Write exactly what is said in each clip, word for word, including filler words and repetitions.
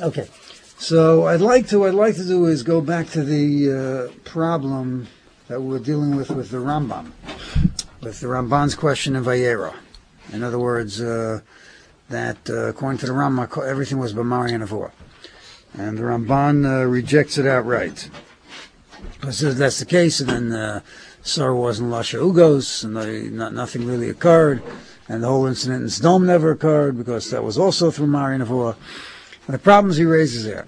Okay. So I'd like to I'd like to do is go back to the uh, problem that we're dealing with with the Rambam, with the Ramban's question in Vayera. In other words, uh, that uh, according to the Rambam, everything was B'mari and Avor, and the Ramban uh, rejects it outright. He says that's the case, and then uh, Sarah wasn't Lasha Ugos, and they, not, nothing really occurred, and the whole incident in Sdom never occurred because that was also through Mari and Avor. The problems he raises there.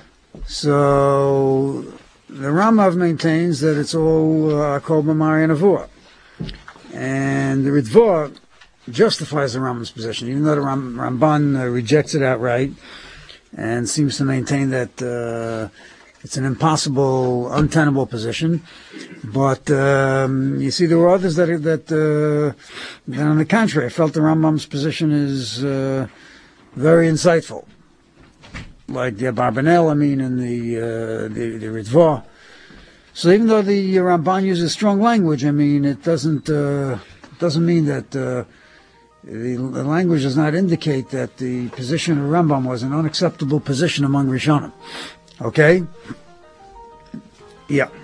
So the Ramav maintains that it's all uh, called B'mari and Avor, and the Ritva justifies the Rambam's position, even though the Ram, Ramban uh, rejects it outright and seems to maintain that uh, it's an impossible, untenable position. But um, you see, there were others that that, uh, that, on the contrary, felt the Rambam's position is uh, very insightful. Like the Abarbanel, I mean, and the uh, the, the Ritva. So even though the Ramban uses strong language, I mean, it doesn't uh, doesn't mean that uh, the, the language does not indicate that the position of Rambam was an unacceptable position among Rishonim. Okay? Yeah.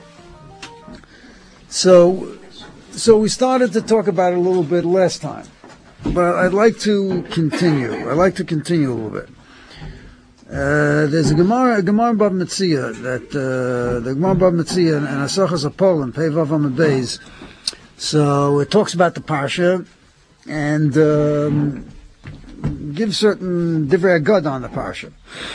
So, so we started to talk about it a little bit last time, but I'd like to continue. I'd like to continue a little bit. Uh, there's a Gemara, a Gemara Bab Metzia that uh, the Gemara Bab Metzia and Asachas Apol and Peivav Amabeis. So it talks about the parsha and um, gives certain divrei agad on the parsha.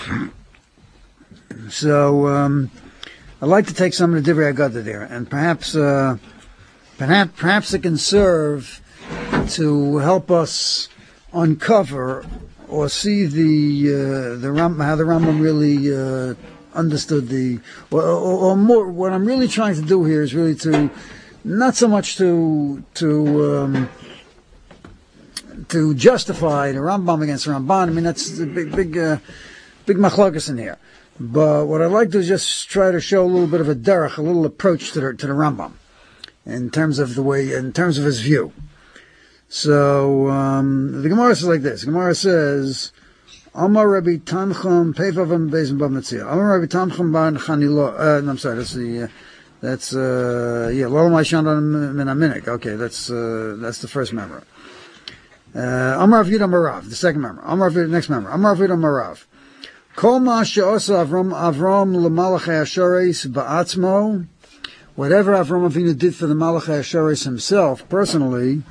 So um, I'd like to take some of the divrei agad there, and perhaps, uh, perhaps, perhaps it can serve to help us uncover or see the uh, the Ram, how the Rambam really uh, understood the, or, or, or more. What I'm really trying to do here is really to, not so much to to um, to justify the Rambam against the Ramban. I mean, that's the big big uh, big machlokas in here. But what I'd like to do is just try to show a little bit of a derech, a little approach to the to the Rambam, in terms of the way, in terms of his view. So um, the Gemara says like this. The Gemara says, Amar Rabbi Tanchum Peivavam Bezim Bab Metzia. Amar Rabbi Tanchum Bar Chanilo. Uh, no, I'm sorry. That's the. Uh, that's uh, yeah. Lo Ma'ishan Min Aminik. Okay, that's uh, that's the first member. Uh, Amar Rav Yudah Marav. The second member. Amar Rav Yudah, next member. Amar Rav Yudah Marav. Kol Ma She'osa Avram Avram LeMalachei Hashareis Ba'atzmo. Whatever Avram Avinu did for the Malachei Hashareis himself personally.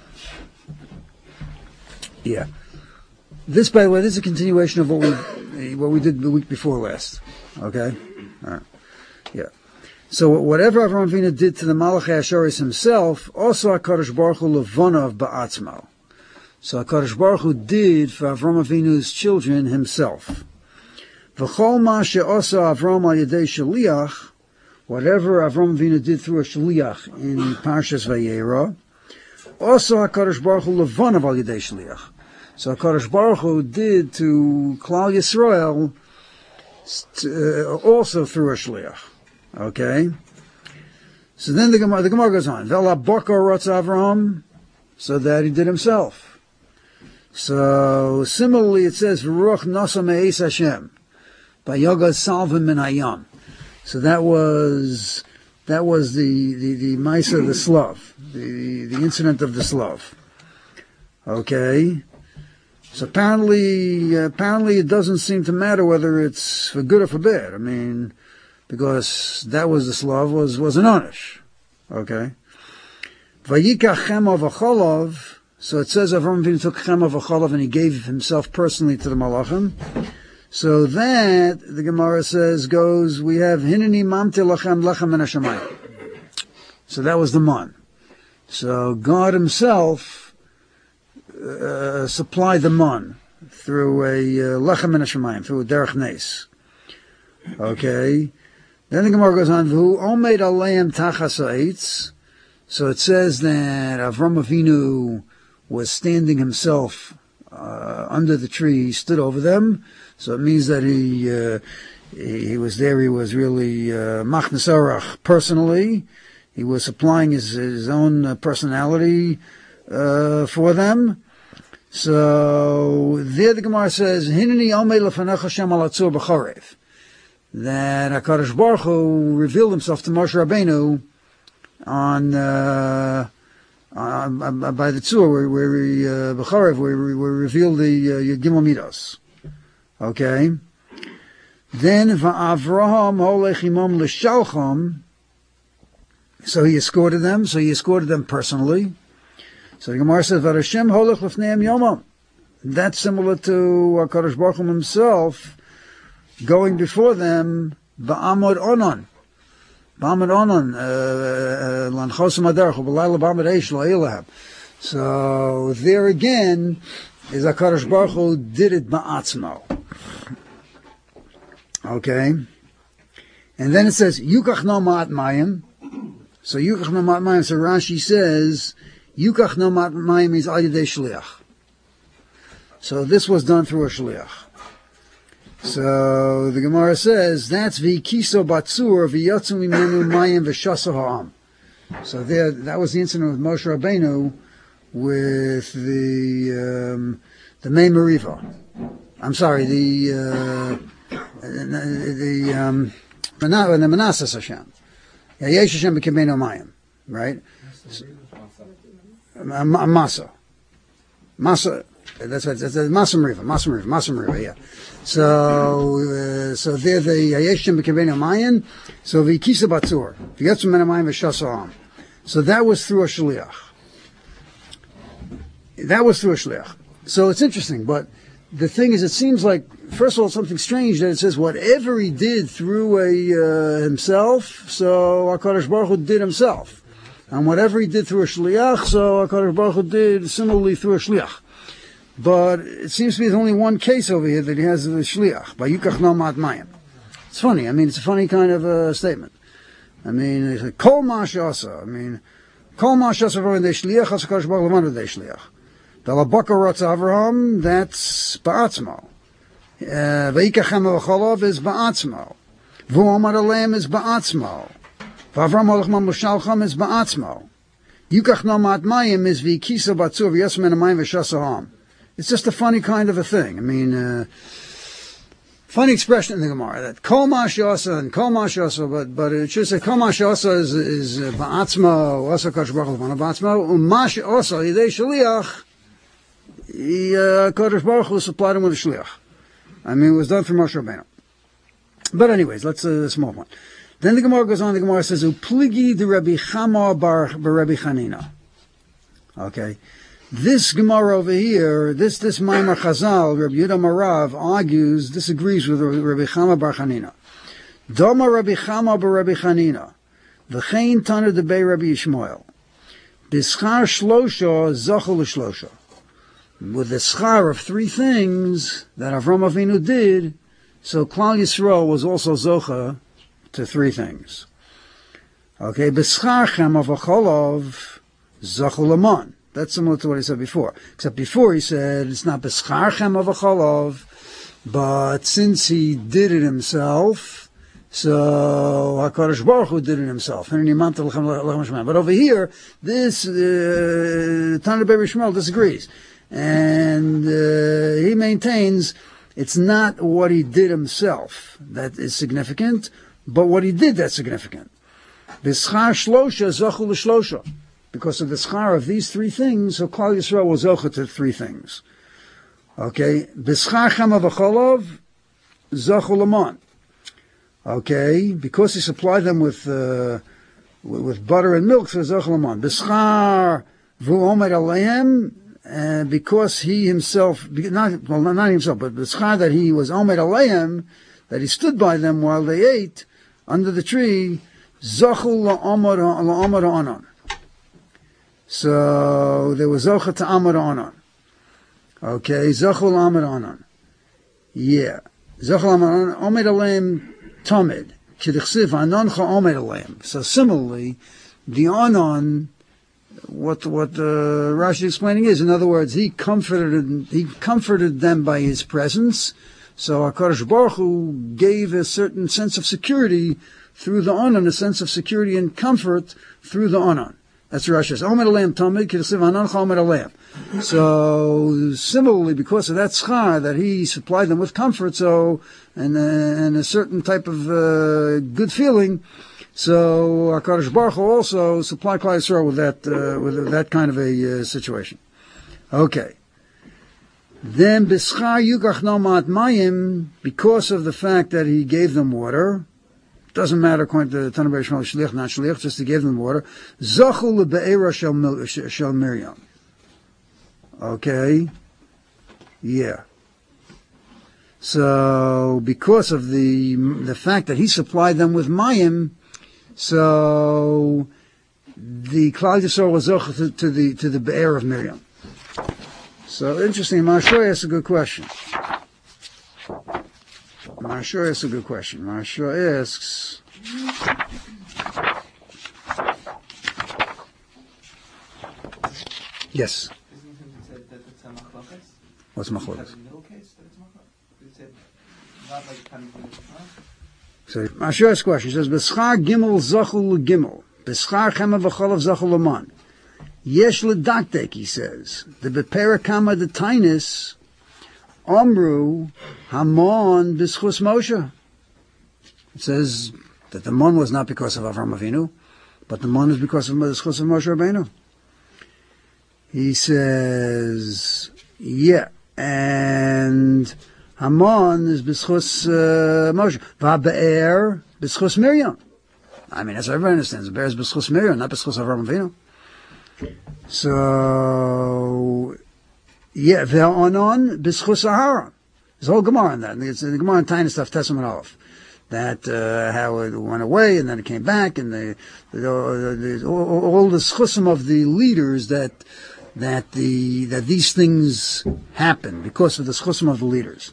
Yeah. This, by the way, this is a continuation of what we what we did the week before last. Okay? All right. Yeah. So whatever Avraham Avinu did to the Malachei Hashareis himself, also HaKadosh Baruch Hu levonav ba'atzmo. So HaKadosh Baruch Hu did for Avraham Avinu's children himself. V'chol ma she'osa Avraham al yedei shaliach, whatever Avraham Avinu did through a shaliach in Parshas Vayera, also HaKadosh Baruch Hu levonav al yedei shaliach. So HaKadosh Baruch Hu did to Klal Yisrael uh, also through a shliach. Okay? So then the Gemara, the Gemara goes on. Vela Boko Rotz Avraham, so that he did himself. So similarly it says, V'ruach Nasa Me'es Hashem, V'yogad Salvim Min Hayam. So that was, that was the, the, the Maisa, the Slav, the, the incident of the Slav. Okay? So apparently, uh, apparently it doesn't seem to matter whether it's for good or for bad. I mean, because that was the Slav, was, was an Onish. Okay? Vayikach Chema v'cholov, so it says Avraham Avinu took Chema v'cholov and he gave himself personally to the Malachim. So that, the Gemara says, goes, we have Hineni mamte lachem lachem min hashamayim. So that was the man. So God himself Uh, supply the man through a uh, lechem min hashamayim, through a derech nes. Okay. Then the Gemara goes on, V'hu omed aleim tachas ha'etz. So it says that Avram Avinu was standing himself uh, under the tree, he stood over them. So it means that he uh, he, he was there, he was really uh, machnas orach personally. He was supplying his, his own uh, personality uh, for them. So there the Gemara says, Hineni omei lefanecha Hashem al atzur b'chorev. That HaKadosh Baruch Hu revealed himself to Moshe Rabbeinu on, uh, on by the tzur, where, where he, uh, b'chorev, where he revealed the, uh, Yud Gimel Midos. Okay? Then, va'avraham holech imam l'shalcham, so he escorted them, so he escorted them personally. So the Gemara says, "V'Hashem holech lefneim yomam." That's similar to HaKadosh Baruch Hu himself going before them, ba'amod onon, ba'amod onon, lanchosim aderech, u'b'layla ba'amod eish la'ilahab. So there again is HaKadosh Baruch Hu did it ba'atzmo. Okay, and then it says yukach no ma'at mayim. So yukach no ma'at mayim. So Rashi says yukach no ma'at mayim means al yedei shliach. So this was done through a shliach. So the Gemara says that's v'kiso batzur v'yatzu mimenu mayim v'shasa ha'am. So there, that was the incident with Moshe Rabbeinu with the um, the Mei Meriva. I'm sorry, the. Uh, the um the Manassas Hashem. Yesh Hashem b'kibbeinu mayim, right? Masa. Masa, that's right, that's Masa Meriva, Masa Meriva, Masa Meriva, yeah. So, uh, so there the Yesh Hashem b'kibbeinu mayim, so v'kisa batzur, v'yatzu mena mayim v'shasa ha'am. So that was through a shliach. That was through a shliach. So it's interesting, but the thing is, it seems like, first of all, something strange that it says whatever he did through a uh, himself, so HaKadosh Baruch Hu did himself. And whatever he did through a shliach, so HaKadosh Baruch Hu did similarly through a shliach. But it seems to be there's only one case over here that he has the shliach, by Yukach no ma'at mayim. It's funny. I mean, it's a funny kind of uh, statement. I mean, it's like, Kol ma she'asa. I mean, Kol ma she'asa v'roin de shliach, has HaKadosh Baruch Hu lemanu de shliach. Dalabaka Ratz Avraham, that's Ba'atzmo. V'ikachem v'cholov is Ba'atzmo. V'omar Aleim is Ba'atzmo. V'Avram Holech Mam L'Shalcham is Ba'atzmo. Yukach no ma'at mayim is V'kisa Batzur V'yasem en mayim V'shasa ha'am. It's just a funny kind of a thing. I mean, uh, funny expression in the Gemara, that Kol ma she'asa and Kol ma she'asa, but, but it should say Kol ma she'asa is, is uh, Ba'atzmo, Asa Kadosh Baruch Hu Ba'atzmo, U'ma she'asa Yidei Shaliach, He, uh, Kodesh Baruch Hu supplied him with a shliach. I mean, it was done through Moshe Rabbeinu. But anyways, let's, uh, a small one. Then the Gemara goes on, the Gemara says, Upligi de Rabbi Chama bar Rabbi Chanina. Okay. This Gemara over here, this, this Maimar Chazal, Rabbi Yehuda Marav, argues, disagrees with Rabbi Chama bar Chanina. Doma Rabbi Chama bar Rabbi Chanina. V'chein Tana de Bei Rabbi Yishmael. B'schar Shlosha, Zachol Shlosha. With the schar of three things that Avram Avinu did, so Klal Yisrael was also zocha to three things. Okay, b'scharchem of acholov zochel lamon. That's similar to what he said before. Except before he said it's not b'scharchem of acholov, but since he did it himself, so HaKadosh Baruch Hu did it himself. But over here, this uh, Tana B'Rei Shmuel disagrees. And uh, he maintains it's not what he did himself that is significant, but what he did that's significant. B'schar shlosha zochel l'shlosha. Because of the schar of these three things, so Klal Yisrael was zochel to three things. Okay? B'schar chama v'cholov zochel l'mon. Okay? Because he supplied them with uh, with butter and milk, so zochel l'mon. B'schar v'omer aleim. And because he himself, not, well, not himself, but the schar that he was Omer Aleim, that he stood by them while they ate under the tree, Zachul la'amar anon. So there was Zocha to Amar Anon. Okay, Zachul Amar Anon. Yeah. Zachul Amar Anon, Omer Aleim Tamid. K'dichsiv Anoncha Omer Aleim. So similarly, the Anon, What what uh, Rashi is explaining is, in other words, he comforted he comforted them by his presence. So HaKadosh Baruch Hu gave a certain sense of security through the Anon, a sense of security and comfort through the Anon. That's Rashi says. Omer Alayim Tamid K'Desiv Hanancha Omer Alayim. So similarly, because of that schar that he supplied them with comfort, so and uh, and a certain type of uh, good feeling, so HaKadosh Baruch Hu also supplied Klal Yisrael with that uh, with that kind of a uh, situation. Okay. Then B'schar Yukach Nomat Mayim, because of the fact that he gave them water. Doesn't matter according to Tana B'Rei Shmuel, shliach, not shliach, just to give them water. Zachu lebe'era shel shel Miriam. Okay. Yeah. So, because of the the fact that he supplied them with mayim, so the Klal Yisrael was zoch to, to the to the be'er of Miriam. So, interesting. Marsha asks a good question. Marsha asks a good question. Marsha asks, yes. What's machlokas? So Marsha asks a question. He says, "B'schar gimel zachul gimel, b'schar chema v'cholav zachul laman." Yesh ledaktek, he says, the beperakama the tainis. Amru Hamon b'schus Moshe. It says that the mon was not because of Avram Avinu, but the mon is because of the schus of Moshe Rabbeinu. He says, yeah, and Hamon is b'schus uh, Moshe. Va'be'er b'schus Miriam. I mean, that's what everybody understands. The be'er is b'schus Miriam, not b'schus Avram Avinu. So, yeah, ve'onon b'schus Aharon. There's a whole Gemara on that. It's the Gemara in Tiny Stuff, Testament Aleph. That, uh, how it went away and then it came back and the, the, the, the all, all the schusim of the leaders that, that the, that these things happen because of the schusim of the leaders.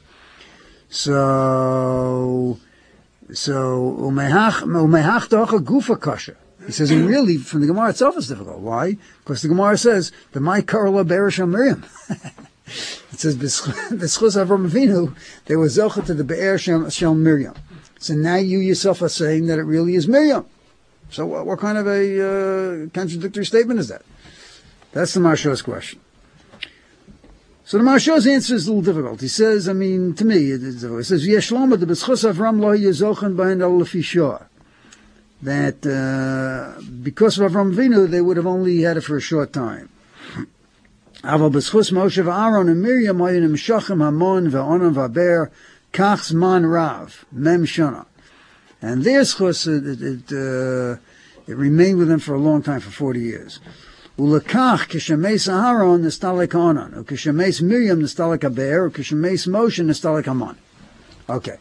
So, so, umehach, umehach docha gufa kasha. He says, and really, from the Gemara itself, it's difficult. Why? Because the Gemara says, the my karla be'er shel Miriam. It says, b'schus Avram Avinu, they were zocha to the be'er shel Miriam. So now you yourself are saying that it really is Miriam. So what, what kind of a uh, contradictory statement is that? That's the Marsha's question. So the Marsha's answer is a little difficult. He says, I mean, to me, it's difficult. He says, Yeshloma, the b'schus Avram lo yezochen b'hen al lefi shor. That uh, because of Avram Avinu, they would have only had it for a short time. Aval b'schus Moshe v'Aaron and Miriam hayin imshachim hamon v'onon v'aber kach zman rav mem shana, and their schus it it, uh, it remained with them for a long time, for forty years. Ulekach kishameis Aaron nistalek onan, or kishameis Miriam nistalek aber, or kishameis Moshe nistalek hamon. Okay,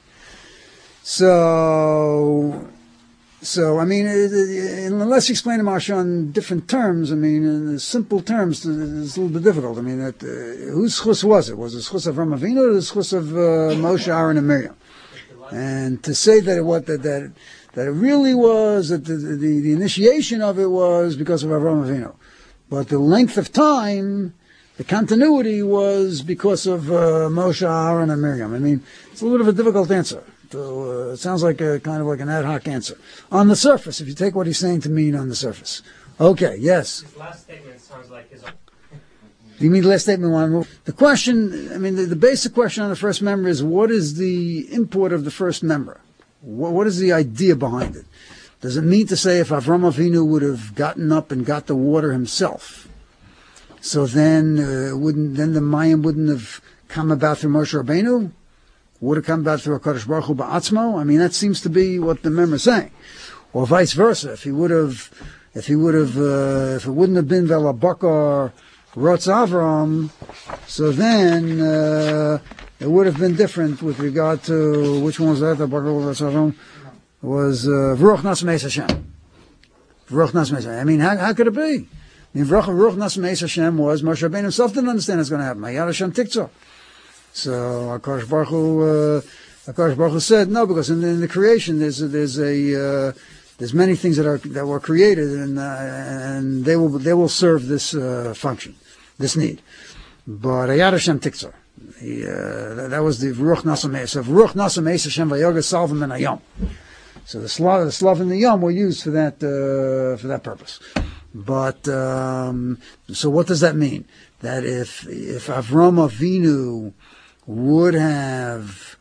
so. So, I mean, unless you explain the Marsha in different terms, I mean, in simple terms, it's a little bit difficult. I mean, that, uh, whose schus was it? Was it schus of Avram Avinu or the schus of uh, Moshe, Aaron, and Miriam? And to say that it, what, that, that, that it really was, that the, the, the initiation of it was because of Avram Avinu. But the length of time, the continuity was because of uh, Moshe, Aaron, and Miriam. I mean, it's a little bit of a difficult answer. So, uh, it sounds like a kind of like an ad hoc answer. On the surface, if you take what he's saying to mean on the surface. Okay, yes. His last statement sounds like his own. You mean the last statement one? The question, I mean, the, the basic question on the first member is, what is the import of the first member? What, what is the idea behind it? Does it mean to say if Avram Avinu would have gotten up and got the water himself, so then uh, wouldn't then the Mayim wouldn't have come about through Moshe Rabbeinu? Would have come about through HaKadosh Baruch Hu ba'atzmo? I mean, that seems to be what the member is saying. Or vice versa. If he would have, if he would have, uh, if it wouldn't have been Vela Bakar Rotz Avram, so then, uh, it would have been different with regard to, which one was that? The Bakar Rotz Avram? Was, uh, V'ruch Nasmeis Hashem. V'ruch Nasmeis Hashem. I mean, how, how could it be? I mean, V'ruch Nasmeis Hashem was, Moshe Rabbeinu himself didn't understand it's going to happen. Hayad Hashem Tiktzor. So HaKadosh Baruch Hu, uh, HaKadosh Baruch Hu said no, because in, in the creation there's a, there's a uh, there's many things that are that were created, and uh, and they will they will serve this uh, function, this need. But Hayad Hashem Tiktzor, that, that was the Ruach Nasam Eis. So Ruach Nasam Eis Hashem Vayoga Salvam and Ayom. So the slav the slav and the yom were used for that uh, for that purpose. But, um, so what does that mean? That if, if Avram Avinu would have,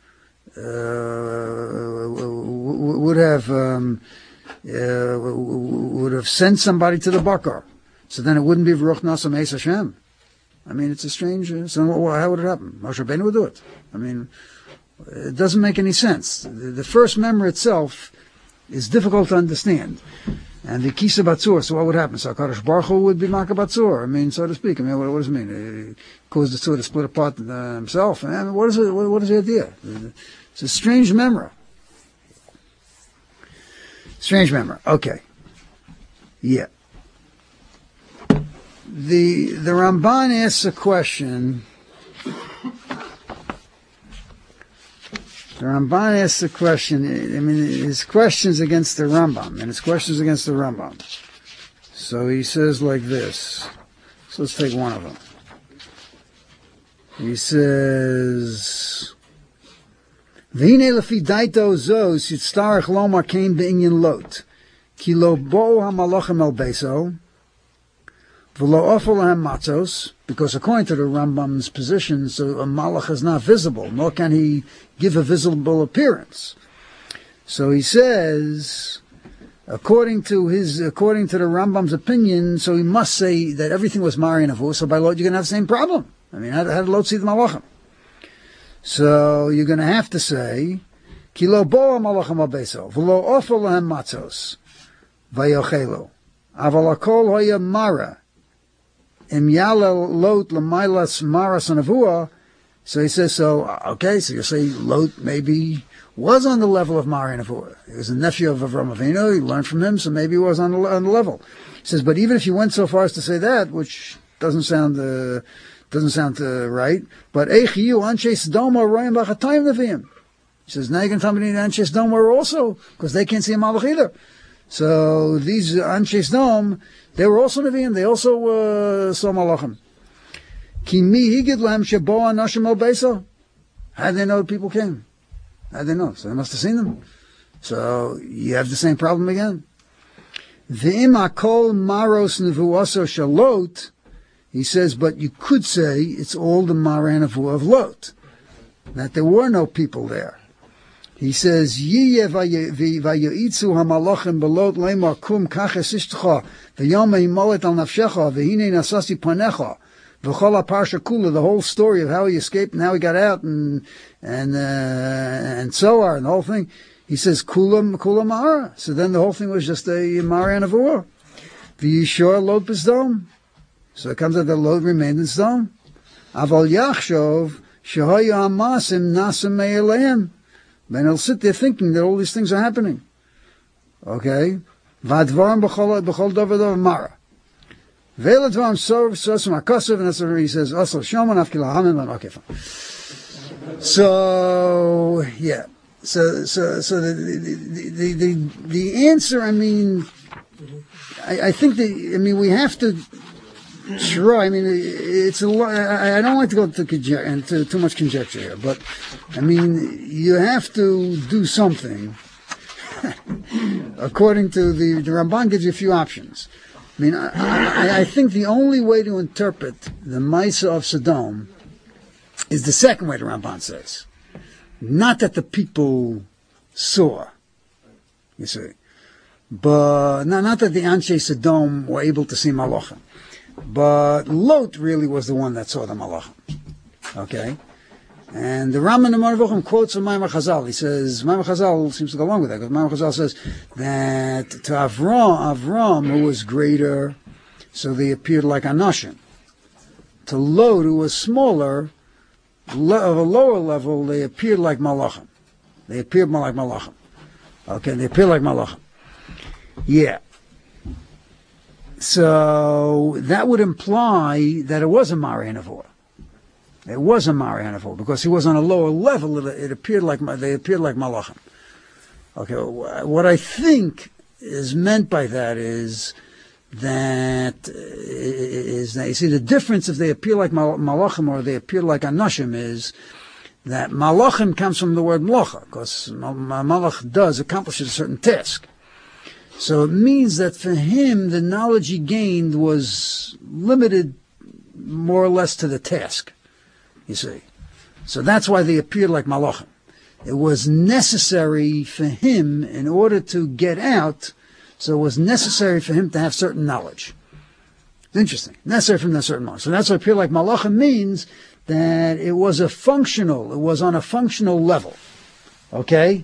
uh, would have, um, uh, would have sent somebody to the Bakar, so then it wouldn't be V'ruch Nasam Eis Hashem. I mean, it's a strange, so how would it happen? Moshe Rabbeinu would do it. I mean, it doesn't make any sense. The, the first member itself is difficult to understand. And the Kisa Batzur, so what would happen? So HaKadosh Baruch Hu would be Maka Batzur, I mean, so to speak. I mean, what, what does it mean? He caused the Tzur to split apart uh, himself. I mean, what is it? What, what is the idea? It's a strange memory. Strange memory. Okay. Yeah. The the Ramban asks a question. The Ramban asks a question. I mean, his questions against the Rambam, and his questions against the Rambam. So he says like this. So let's take one of them. He says, "V'hinei lefi daito zo sitztarech lomar kein b'inyan lot, ki lo bo hamalachim el beso, v'lo ofel lahem matzos," because according to the Rambam's position, so a malach is not visible, nor can he give a visible appearance. So he says, according to his, according to the Rambam's opinion, so he must say that everything was Mari and Avu, so by Lot you're going to have the same problem. I mean, how, how did Lot see the malachim? So you're going to have to say, Ki lo bo malachim al beso, v'lo ofel lahem matzos, v'yochelu, aval hakol hoya mara, im yala Lot l'maylas maras anavua. So he says, so, okay, so you say Lot maybe was on the level of Mari and Avua. He was a nephew of Avram Avinu, he learned from him, so maybe he was on the, on the level. He says, but even if you went so far as to say that, which doesn't sound, uh, doesn't sound uh, right, but Eich yu anshe Sodom royim b'chatayim neviim. He says, now you're going to tell me the anshe Sodom were also, because they can't see a malach either. So these anshe Sodom, they were also neviim, they also uh, saw malachim. Ki mi higid lahem shebo anashim al beso. How did they know people came? How did they know? So they must have seen them. So you have the same problem again. V'im hakol maros nevuaso shalot. He says, but you could say it's all the Mara and Avu of Lot, that there were no people there. He says, Yiyeh v'yoitzu hamalachim belot leimar kum kaches ishtcha v'yom himolet al nafshecha v'hinei nasasi panecha v'chol ha'parsha kula, the whole story of how he escaped and how he got out and and uh, and so on, and the whole thing. He says, kula kula Mara. So then the whole thing was just a Mara and Avu. V'yishor Lot b'Sdom. So it comes out that Lot remained in Sodom. Aval yachshov shehoyu hamasim nasim me'eleim. Then he'll sit there thinking that all these things are happening. Okay? Vadvarim b'chol b'chol davar davar mara. Ve'eladvarim sov sosum hakasav, and that's what he says. Also shoman afkila hamim. Okay, fine. So yeah. So so so the the the the, the answer. I mean, I, I think that I mean we have to. Sure, I mean, it's a lot. I don't like to go to conjecture, into too much conjecture here, but I mean, you have to do something. According to the, the Ramban gives you a few options. I mean, I, I, I think the only way to interpret the Maisa of Sodom is the second way the Ramban says. Not that the people saw, you see, but not, not that the Anshe Sodom were able to see Malachim. But Lot really was the one that saw the Malachim. Okay? And the Rambam in Marvuchim quotes from Maimar Chazal. He says, Maimar Chazal seems to go along with that, because Maimar Chazal says that to Avram, Avram, who was greater, so they appeared like Anashim. To Lot, who was smaller, of a lower level, they appeared like Malachim. They appeared more like Malachim. Okay, they appeared like Malachim. Yeah. So that would imply that it was a Mari and Avu. It was a Mari and Avu, because he was on a lower level. It, it appeared like they appeared like Malachim. Okay, what I think is meant by that is that is that you see the difference if they appear like Malachim or they appear like Anashim is that Malachim comes from the word Malacha, because Malach does accomplishes a certain task. So it means that for him, the knowledge he gained was limited more or less to the task, you see. So that's why they appeared like malachim. It was necessary for him, in order to get out, so it was necessary for him to have certain knowledge. It's interesting. Necessary for him to have certain knowledge. So that's why appear like malachim means that it was a functional, it was on a functional level. Okay?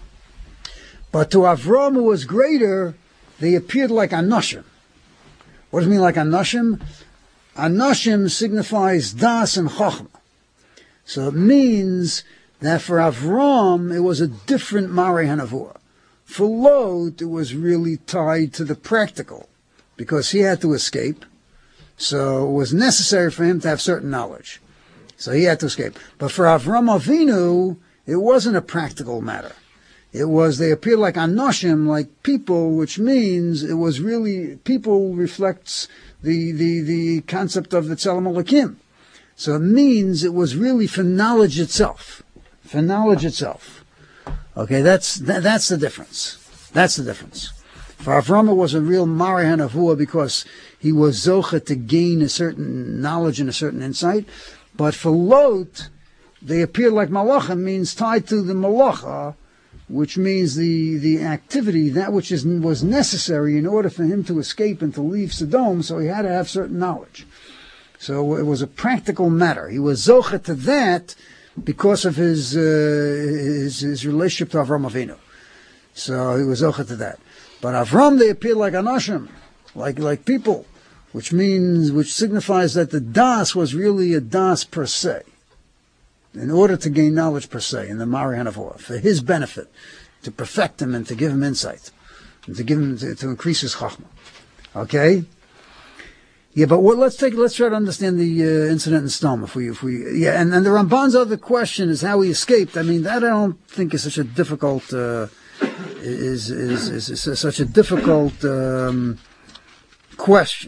But to Avram, who was greater, they appeared like anoshim. What does it mean like anoshim? Anoshim signifies das and chokhmah. So it means that for Avram, it was a different Mareh HaNavuah. For Lot, it was really tied to the practical, because he had to escape. So it was necessary for him to have certain knowledge. So he had to escape. But for Avram Avinu, it wasn't a practical matter. It was, they appeared like anoshim, like people, which means it was really, people reflects the, the, the concept of the Tzelem Elokim. So it means it was really for knowledge itself. For knowledge itself. Okay, that's, that, that's the difference. That's the difference. For Avram, it was a real Mareh HaNavuah because he was zocha to gain a certain knowledge and a certain insight. But for Lot, they appear like malachim, means tied to the malacha, which means the, the activity, that which is, was necessary in order for him to escape and to leave Sodom, so he had to have certain knowledge. So it was a practical matter. He was zocha to that because of his, uh, his, his relationship to Avram Avinu. So he was zocha to that. But Avram, they appear like anashim, like, like people, which means, which signifies that the das was really a das per se, in order to gain knowledge per se, in the Mareh HaNavuah, for his benefit, to perfect him and to give him insight, and to give him, to, to increase his chachma. Okay? Yeah, but what, let's take, let's try to understand the uh, incident in Sdom, if we, if we, yeah, and, and the Ramban's other question is how he escaped. I mean, that I don't think is such a difficult, uh, is, is, is, is such a difficult, um, question.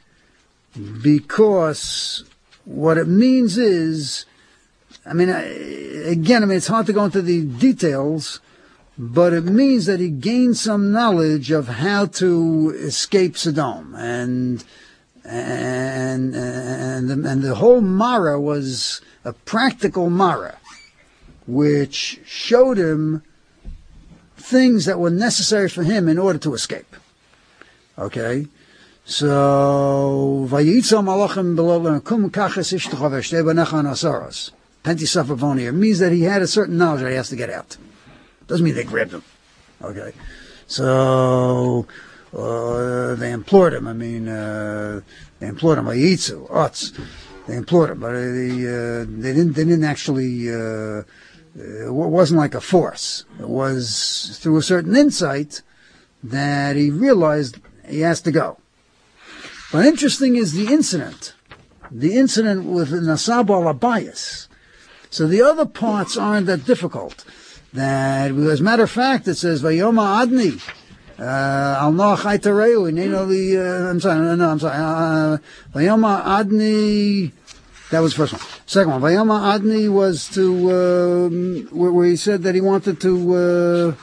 Because what it means is, I mean, again, I mean, it's hard to go into the details, but it means that he gained some knowledge of how to escape Sodom, and and and the, and the whole Mara was a practical Mara, which showed him things that were necessary for him in order to escape. Okay. So, Vayitza malachim below kum kachas ishtcha v'shtei banecha nasaros. Pentisafavoni means that he had a certain knowledge that he has to get out. Doesn't mean they grabbed him. Okay. So, uh, they implored him. I mean, uh, they implored him. Vayitzu, Otz. They implored him, but they, uh, they didn't, they didn't actually, uh, it wasn't like a force. It was through a certain insight that he realized he has to go. But interesting is the incident. The incident with Nasab al-Abayas. So the other parts aren't that difficult. That, as a matter of fact, it says, Vayoma Adni, Al Noach Aitareu, uh, I'm sorry, no, no, I'm sorry, uh, Vayoma Adni, that was the first one. Second one, Vayoma Adni was to, uh, where, where he said that he wanted to, uh,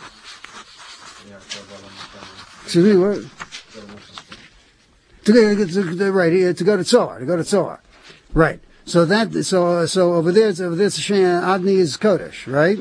excuse me, what? To go, to, to, right, to go to Tzohar, to go to Tzohar. Right. So that, so, so over there, over there, Adni is Kodesh, right?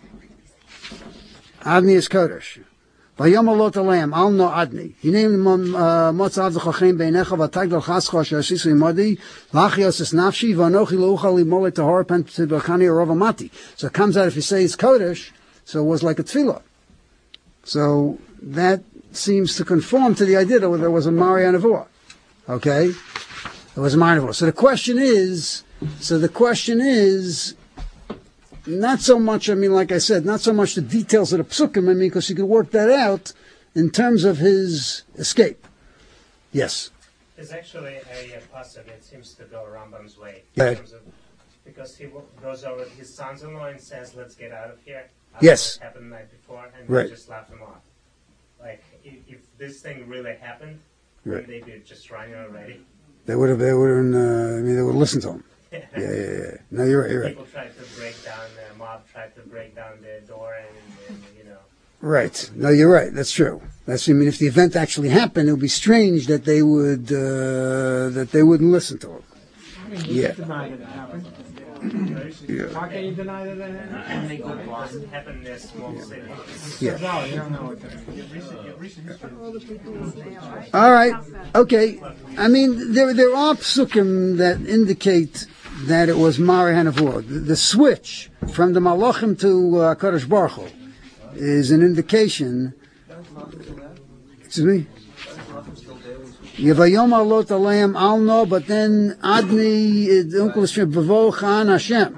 Adni is Kodesh. Vayom alot alayim, al no Adni. He named him, Motzav z'chachem beinecha, v'tagdal chascha, sh'asisu imadi, l'achios es nafshi, v'anochi lo'uchal imole tahor, pen t'bachani or rovamati. So it comes out, if you say it's Kodesh, so it was like a tefillah. So that seems to conform to the idea that there was a Mareh HaNavuah. Okay? There was a Mareh HaNavuah. So the question is, so the question is, not so much, I mean, like I said, not so much the details of the psukim, I mean, because you could work that out in terms of his escape. Yes? There's actually a, a pasuk that seems to go Rambam's way. Yeah. In terms of, because he goes over to his sons-in-law and says, let's get out of here. Yes. What happened the night before, and right. they just laugh him off. Like, if, if this thing really happened, right. wouldn't they be just running already? They would have, they would have, uh, I mean, they would listen to him. yeah, yeah, yeah, yeah. No, you're right, you're right. People tried to break down, the mob tried to break down the door, and, and you know. Right. No, you're right. That's true. That's, I mean, if the event actually happened, it would be strange that they would, uh, that they wouldn't listen to him. I mean, you Yeah. can't deny that it happened. Yeah. How can you deny that it happened? It doesn't happen in a small city. Yeah. No, you don't know what that is. All right. Okay. I mean, there there are psukim that indicate that it was Mari Hanavur. The, the switch from the Malachim to uh, Kadosh Baruch Hu is an indication. Excuse me. Yevayom alot aleim alno, but then Adni Uncle Bevo Chan Hashem.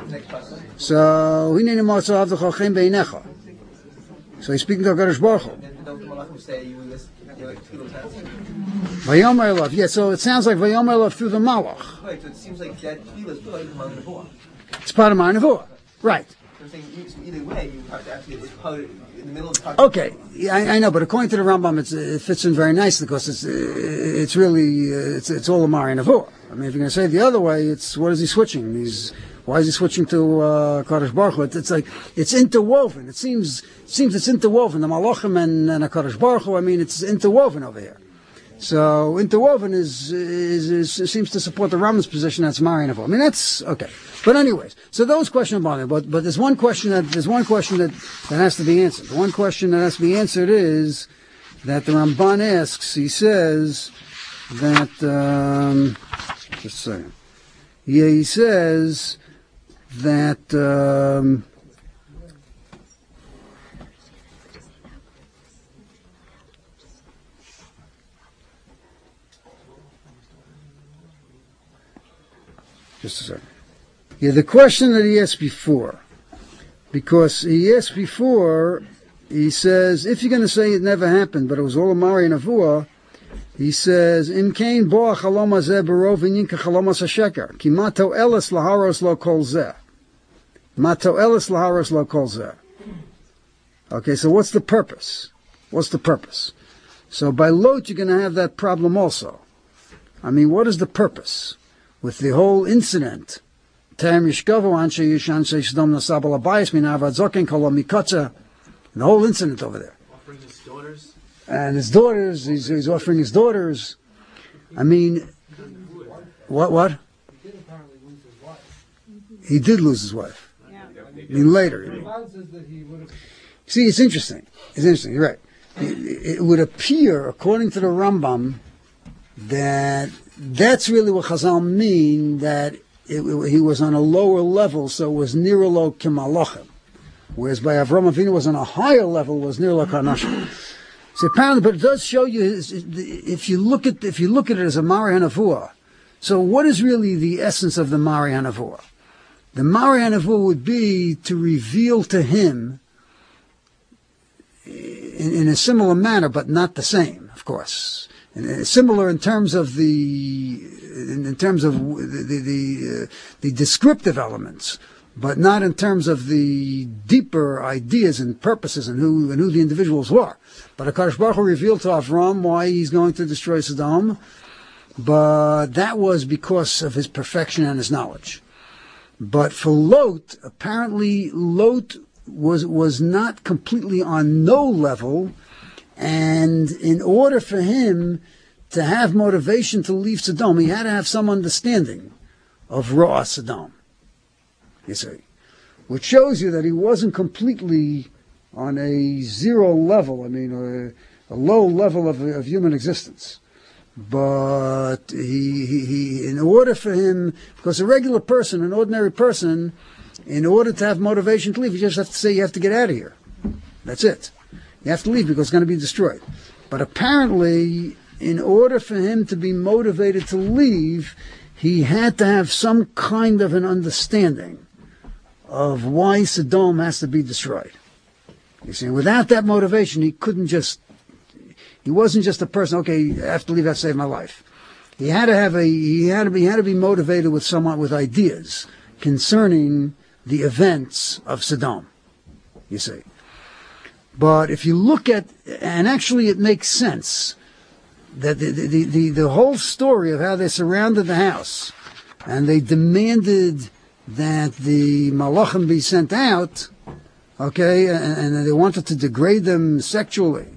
So hineni motzav v'cholchem beinecha. So he's speaking to Kadosh Baruch Hu. Vayomer Elov. Yeah, so it sounds like Vayomer Elov through the Malach. Right, so it seems like that tefillah is part of the Nevuah. It's part of my Nevuah. Right. So I'm saying so either way, you have to actually it's part of, in the middle of the Okay, yeah, I, I know, but according to the Rambam, it's, it fits in very nicely because it's it's really uh, it's it's all a Mari Nevuah. I mean, if you're going to say it the other way, it's what is he switching? He's why is he switching to uh, Kadosh Baruch Hu? It's, it's like it's interwoven. It seems it seems it's interwoven. The Malachim and, and the Kadosh Baruch Hu. I mean, it's interwoven over here. So interwoven is, is, is seems to support the Rambam's position. That's Mari Nevuah. I mean, that's okay. But anyways, so those questions about it. But but there's one question that there's one question that, that has to be answered. The one question that has to be answered is that the Ramban asks. He says that um, just a second. Yeah, he says that. Um, Just a second. Yeah, the question that he asked before, because he asked before, he says, if you're going to say it never happened, but it was all a Mari Nevuah, he says, Im kain bo hachalom hazeh berov inyin kachalom hasheker, ki mato elis laharos lo kol zeh. Mato elis laharos lo kol zeh. Okay, so what's the purpose? What's the purpose? So by Lot, you're going to have that problem also. I mean, what is the purpose? With the whole incident, Tam Yishkavo Anshe Yishan Shdom Nasabal Abayis Minavad Zokin Kolom Mikotza, the whole incident over there. Offering his daughters. And his daughters, he's, he's offering his daughters. I mean, what, what? He did lose his wife. I mean, later. See, it's interesting. It's interesting, you're right. It, it would appear, according to the Rambam, that that's really what Chazal mean, that it, it, he was on a lower level, so it was Nirolo Kimalachim. Whereas by Avram Avinu was on a higher level, was Nirolo Karnashim. So apparently, but it does show you, his, if you look at if you look at it as a Mari Hanavua, so what is really the essence of the Mari Hanavua? The Mari Hanavua would be to reveal to him in, in a similar manner, but not the same, of course. And similar in terms of the, in, in terms of the the the, uh, the descriptive elements, but not in terms of the deeper ideas and purposes and who and who the individuals were. But HaKadosh Baruch Hu revealed to Avram why he's going to destroy Sodom, but that was because of his perfection and his knowledge. But for Lot, apparently Lot was was not completely on no level. And in order for him to have motivation to leave Sodom, he had to have some understanding of raw Sodom, you see, which shows you that he wasn't completely on a zero level, I mean, a, a low level of, of human existence. But he, he, he, in order for him, because a regular person, an ordinary person, in order to have motivation to leave, you just have to say you have to get out of here. That's it. You have to leave because it's going to be destroyed. But apparently, in order for him to be motivated to leave, he had to have some kind of an understanding of why Sodom has to be destroyed. You see, without that motivation, he couldn't just, he wasn't just a person, okay, I have to leave, I have to save my life. He had to have a, he had to be, he had to be motivated with somewhat with ideas concerning the events of Sodom, you see. But if you look at, and actually it makes sense, that the, the, the, the whole story of how they surrounded the house, and they demanded that the Malachim be sent out, okay, and, and they wanted to degrade them sexually.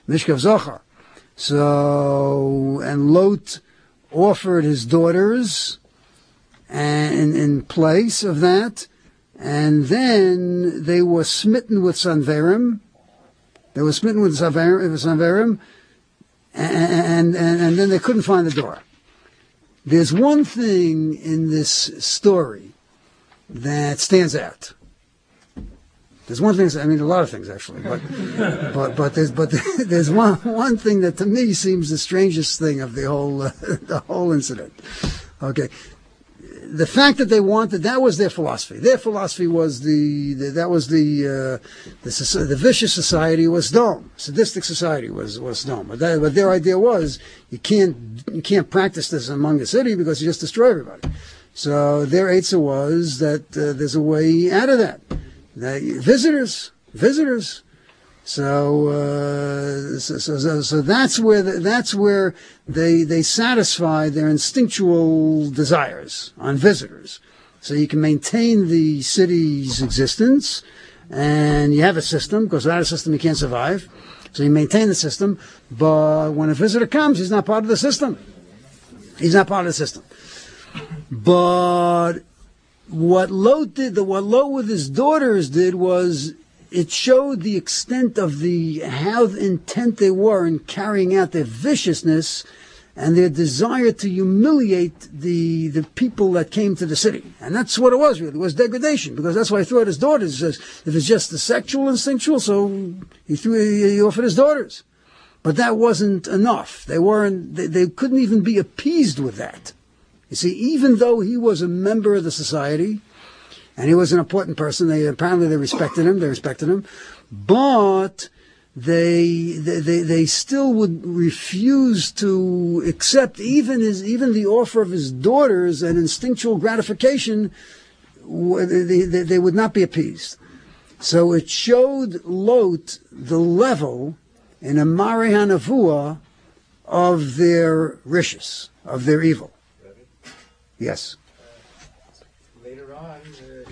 Mishkav Zochar. So, and Lot offered his daughters and in place of that, and then they were smitten with Sanverim. They were smitten with Sanverim, and, and, and then they couldn't find the door. There's one thing in this story that stands out. There's one thing, I mean, a lot of things actually, but but but there's but there's one one thing that to me seems the strangest thing of the whole uh, the whole incident. Okay, the fact that they wanted, that was their philosophy. Their philosophy was the, the that was the uh, the the vicious society was Sodom. Sadistic society was was Sodom. But that, but their idea was you can't you can't practice this among the city because you just destroy everybody. So their answer was that uh, there's a way out of that. That visitors, visitors. So, uh, so, so, so, so that's where the, that's where they they satisfy their instinctual desires on visitors. So you can maintain the city's existence, and you have a system, because without a system you can't survive. So you maintain the system, but when a visitor comes, he's not part of the system. He's not part of the system. But what Lot did, what Lot with his daughters did was, it showed the extent of the, how intent they were in carrying out their viciousness and their desire to humiliate the, the people that came to the city. And that's what it was really, it was degradation, because that's why he threw out his daughters. He says, if it's just the sexual instinctual, so he threw, he offered his daughters. But that wasn't enough. They weren't, they, they couldn't even be appeased with that. You see, even though he was a member of the society, and he was an important person, they apparently they respected him, they respected him, but they they they, they still would refuse to accept even his even the offer of his daughters and instinctual gratification. They, they, they would not be appeased. So it showed Lot the level in a Mari HaNevuah of their rishus, of their evil. Yes. Later on, uh,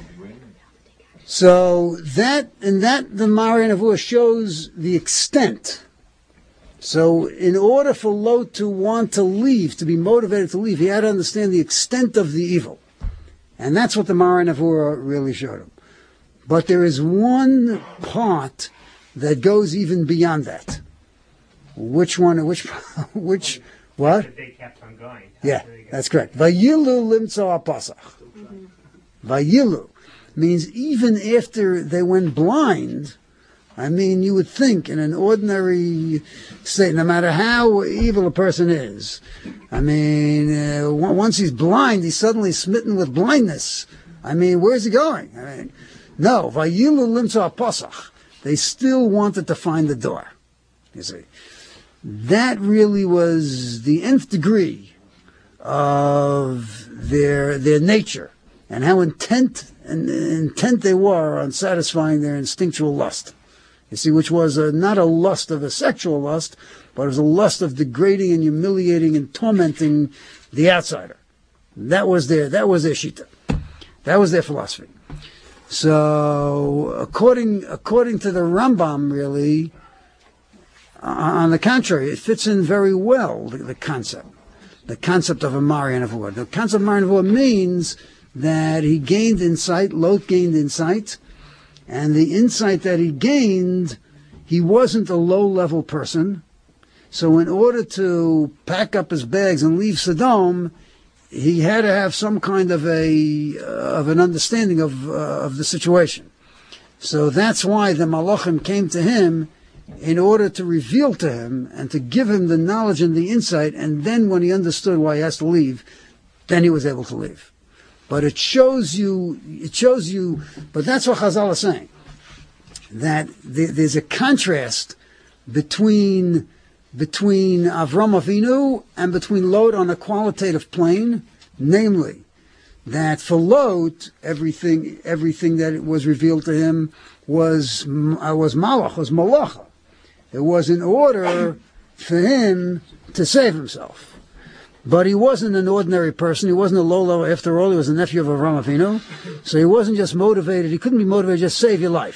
so that and that the Mari HaNevuah shows the extent. So in order for Lot to want to leave, to be motivated to leave, he had to understand the extent of the evil, and that's what the Mari HaNevuah really showed him. But there is one part that goes even beyond that. Which one? Which? Which? What? They kept on going. Yeah, that's correct. Vayilu limtzo apasach. Vayilu means even after they went blind, I mean, you would think in an ordinary state, no matter how evil a person is, I mean, uh, once he's blind, he's suddenly smitten with blindness. I mean, where's he going? I mean, no, Vayilu limtzo apasach. They still wanted to find the door, you see. That really was the nth degree of their their nature, and how intent and intent they were on satisfying their instinctual lust. You see, which was a, not a lust of a sexual lust, but it was a lust of degrading and humiliating and tormenting the outsider. That was their that was their shita. That was their philosophy. So, according according to the Rambam, really. On the contrary, it fits in very well, the, the concept. The concept of a Mari HaNevuah. The concept of Mari HaNevuah means that he gained insight, Lot gained insight, and the insight that he gained, he wasn't a low-level person. So in order to pack up his bags and leave Sodom, he had to have some kind of a uh, of an understanding of uh, of the situation. So that's why the Malachim came to him in order to reveal to him and to give him the knowledge and the insight, and then when he understood why he has to leave, then he was able to leave. But it shows you, it shows you, but that's what Chazal is saying, that there's a contrast between between Avram Avinu and between Lot on a qualitative plane, namely, that for Lot, everything everything that was revealed to him was uh, was malach, was malacha. It was in order for him to save himself. But he wasn't an ordinary person. He wasn't a low-level. After all, he was a nephew of Avraham Avinu. So he wasn't just motivated. He couldn't be motivated to just save your life.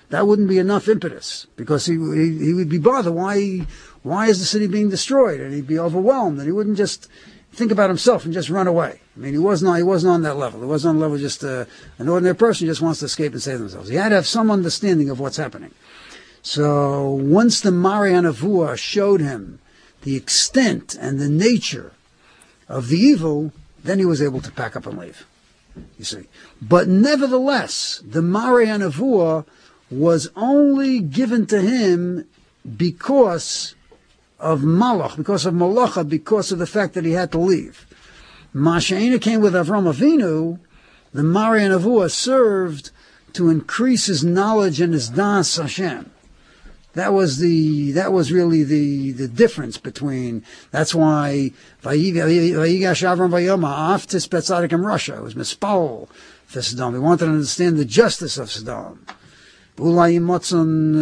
that wouldn't be enough impetus, because he, he, he would be bothered. Why, why is the city being destroyed? And he'd be overwhelmed, and he wouldn't just think about himself and just run away. I mean, he wasn't, he wasn't on that level. He wasn't on the level just uh, an ordinary person who just wants to escape and save themselves. He had to have some understanding of what's happening. So once the Mari Anavua showed him the extent and the nature of the evil, then he was able to pack up and leave. You see. But nevertheless, the Mari Anavua was only given to him because of Malach, because of Malacha, because of the fact that he had to leave. Masha'ina came with Avram Avinu, the Mari Anavua served to increase his knowledge and his das Hashem. That was the, that was really the, the difference between, that's why, Vayigash Avram Vayoma, after Spetzadik in Russia, it was Mispal for Saddam. He wanted to understand the justice of Saddam. Ulay Motzon,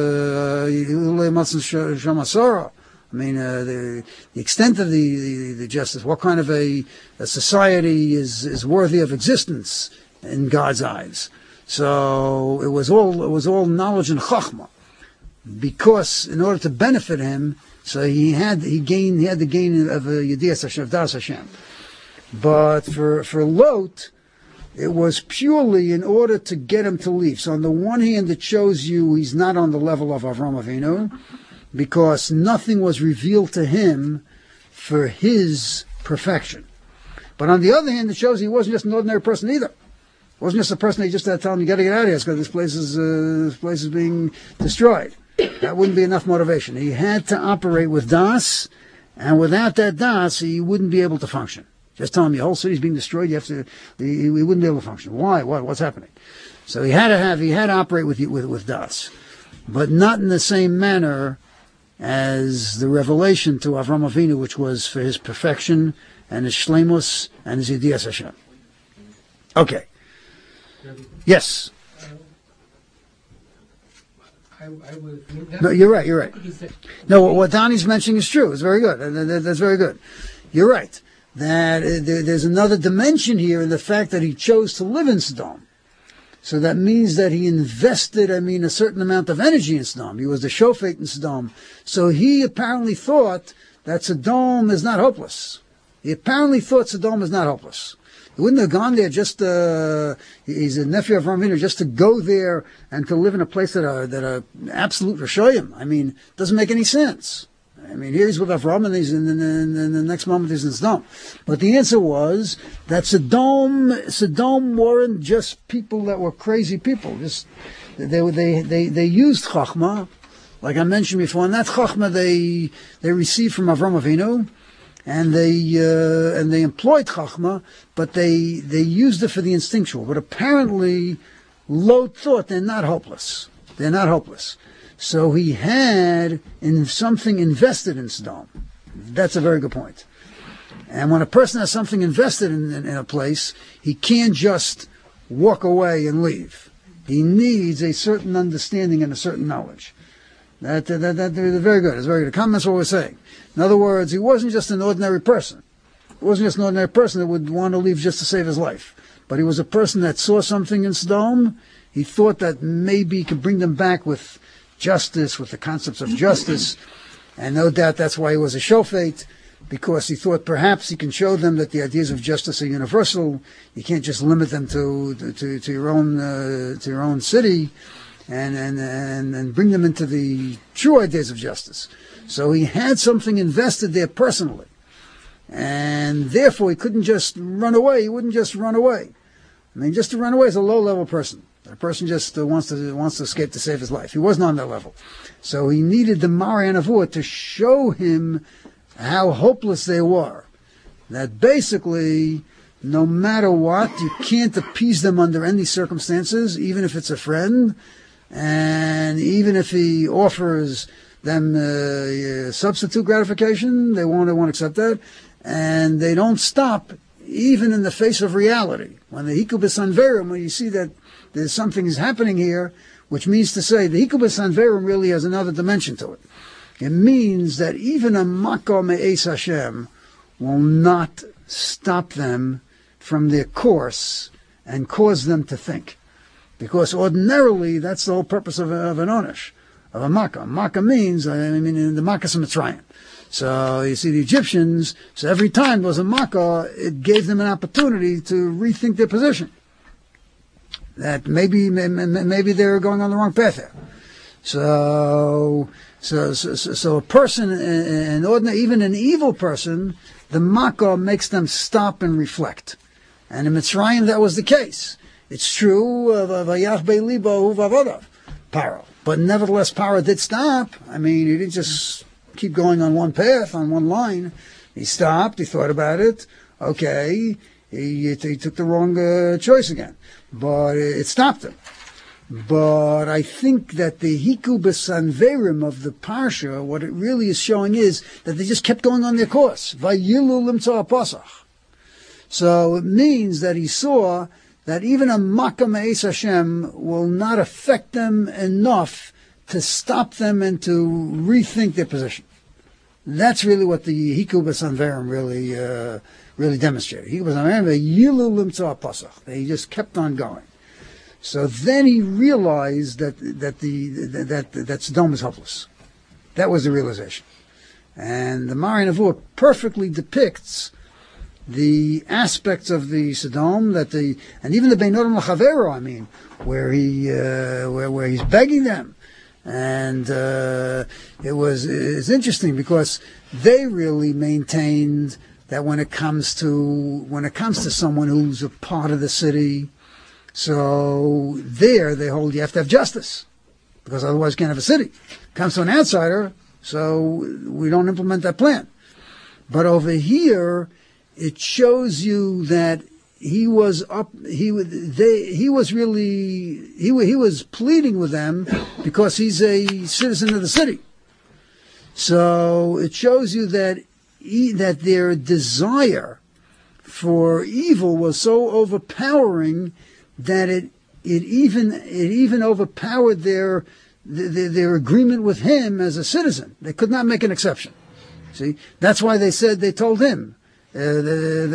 Ulay Motzon Shamasara. I mean, uh, the, the extent of the, the, the justice, what kind of a, a society is, is worthy of existence in God's eyes. So it was all, it was all knowledge and chachma. Because in order to benefit him, so he had he gained he had the gain of a Yediyas Hashem, of Das Hashem. But for for Lot, it was purely in order to get him to leave. So on the one hand, it shows you he's not on the level of Avram Avinu, because nothing was revealed to him for his perfection. But on the other hand, it shows he wasn't just an ordinary person either. It wasn't just a person that just had to tell him, you got to get out of here because this place is uh, this place is being destroyed. That wouldn't be enough motivation. He had to operate with das, and without that das, he wouldn't be able to function. Just tell him your whole city's being destroyed. You have to. He, he wouldn't be able to function. Why? What? What's happening? So he had to have. He had to operate with with with das, but not in the same manner as the revelation to Avram Avinu, which was for his perfection and his shleimus and his yediyas Hashem. Okay. Yes. I, I would, no, you're right, you're right. No, what, what Donnie's mentioning is true. It's very good. That's very good. You're right. That uh, there, there's another dimension here in the fact that he chose to live in Sodom. So that means that he invested, I mean, a certain amount of energy in Sodom. He was the shofet in Sodom. So he apparently thought that Sodom is not hopeless. He apparently thought Sodom is not hopeless. He wouldn't have gone there just, uh, he's a nephew of Avram Avinu, just to go there and to live in a place that are, that are absolute Rishoyim. I mean, it doesn't make any sense. I mean, here he's with Avram and he's in, in, in, in the next moment he's in Sodom. But the answer was that Sodom, Sodom weren't just people that were crazy people. Just, they, they, they, they used Chachma, like I mentioned before, and that Chachma they, they received from Avram Avinu. And they uh, and they employed Chachma, but they they used it for the instinctual. But apparently, Lot thought they're not hopeless. They're not hopeless. So he had in something invested in Sodom. That's a very good point. And when a person has something invested in, in, in a place, he can't just walk away and leave. He needs a certain understanding and a certain knowledge. That, that, that, that they're very good. It's very good. The comments what we're saying. In other words, he wasn't just an ordinary person. He wasn't just an ordinary person that would want to leave just to save his life. But he was a person that saw something in Sodom. He thought that maybe he could bring them back with justice, with the concepts of justice. And no doubt that's why he was a shofet, because he thought perhaps he can show them that the ideas of justice are universal. You can't just limit them to to, to your own uh, to your own city. And, and and and bring them into the true ideas of justice. So he had something invested there personally. And therefore he couldn't just run away. He wouldn't just run away. I mean, just to run away is a low-level person. A person just uh, wants to wants to escape to save his life. He wasn't on that level. So he needed the Mari Anavua to show him how hopeless they were. That basically, no matter what, you can't appease them under any circumstances, even if it's a friend. And even if he offers them uh, substitute gratification, they won't, they won't accept that. And they don't stop, even in the face of reality. When the Hikubis Anverim, when you see that there's something is happening here, which means to say the Hikubis Anverim really has another dimension to it. It means that even a Makom Me'es Hashem will not stop them from their course and cause them to think. Because ordinarily, that's the whole purpose of, of an onish, of a makkah. Makkah means, I mean, in the makkahs of Mitzrayim. So you see the Egyptians, so every time there was a makkah, it gave them an opportunity to rethink their position. That maybe maybe they're going on the wrong path there. So so so, so a person, an ordinary, even an evil person, the makkah makes them stop and reflect. And in Mitzrayim that was the case. It's true of Vayach Be'libo Vavodav, Paro. But nevertheless, Paro did stop. I mean, he didn't just keep going on one path, on one line. He stopped, he thought about it. Okay, he, he took the wrong uh, choice again. But it stopped him. But I think that the Hiku B'Sanverim of the Parsha, what it really is showing is that they just kept going on their course. Vayilu Limtza Pasach. So it means that he saw that even a Makkah Me'ez Hashem will not affect them enough to stop them and to rethink their position. That's really what the Hiku B'Sanverim really uh, really demonstrated. Hiku B'Sanverim, the Yilu Limtza Pasach. They just kept on going. So then he realized that that the that that, that Sodom is hopeless. That was the realization. And the Mari Nevuah perfectly depicts the aspects of the Sodom, that the and even the Beinodim L'Chavero, I mean, where he uh, where where he's begging them, and uh, it was it's interesting because they really maintained that when it comes to when it comes to someone who's a part of the city, so there they hold you have to have justice, because otherwise you can't have a city. It comes to an outsider, so we don't implement that plan. But over here, it shows you that he was up. He they he was really he he was pleading with them because he's a citizen of the city. So it shows you that he, that their desire for evil was so overpowering that it it even it even overpowered their their, their agreement with him as a citizen. They could not make an exception. See, that's why they said they told him. Okay,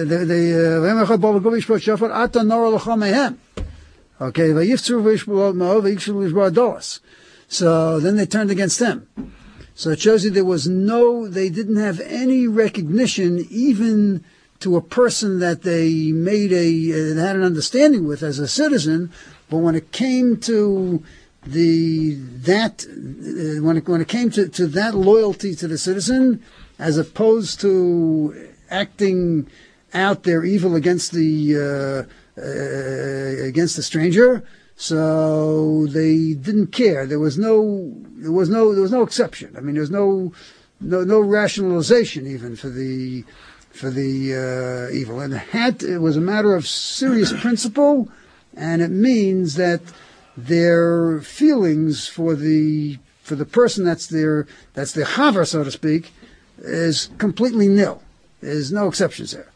so then they turned against him. So it shows you there was no, they didn't have any recognition even to a person that they made a, had an understanding with as a citizen, but when it came to the, that, when it, when it came to, to that loyalty to the citizen, as opposed to acting out their evil against the uh, uh, against the stranger, so they didn't care. There was no, there was no, there was no exception. I mean, there was no, no, no rationalization even for the for the uh, evil. And it had to, it was a matter of serious principle, and it means that their feelings for the for the person that's their that's their chaver, so to speak, is completely nil. There's no exceptions there.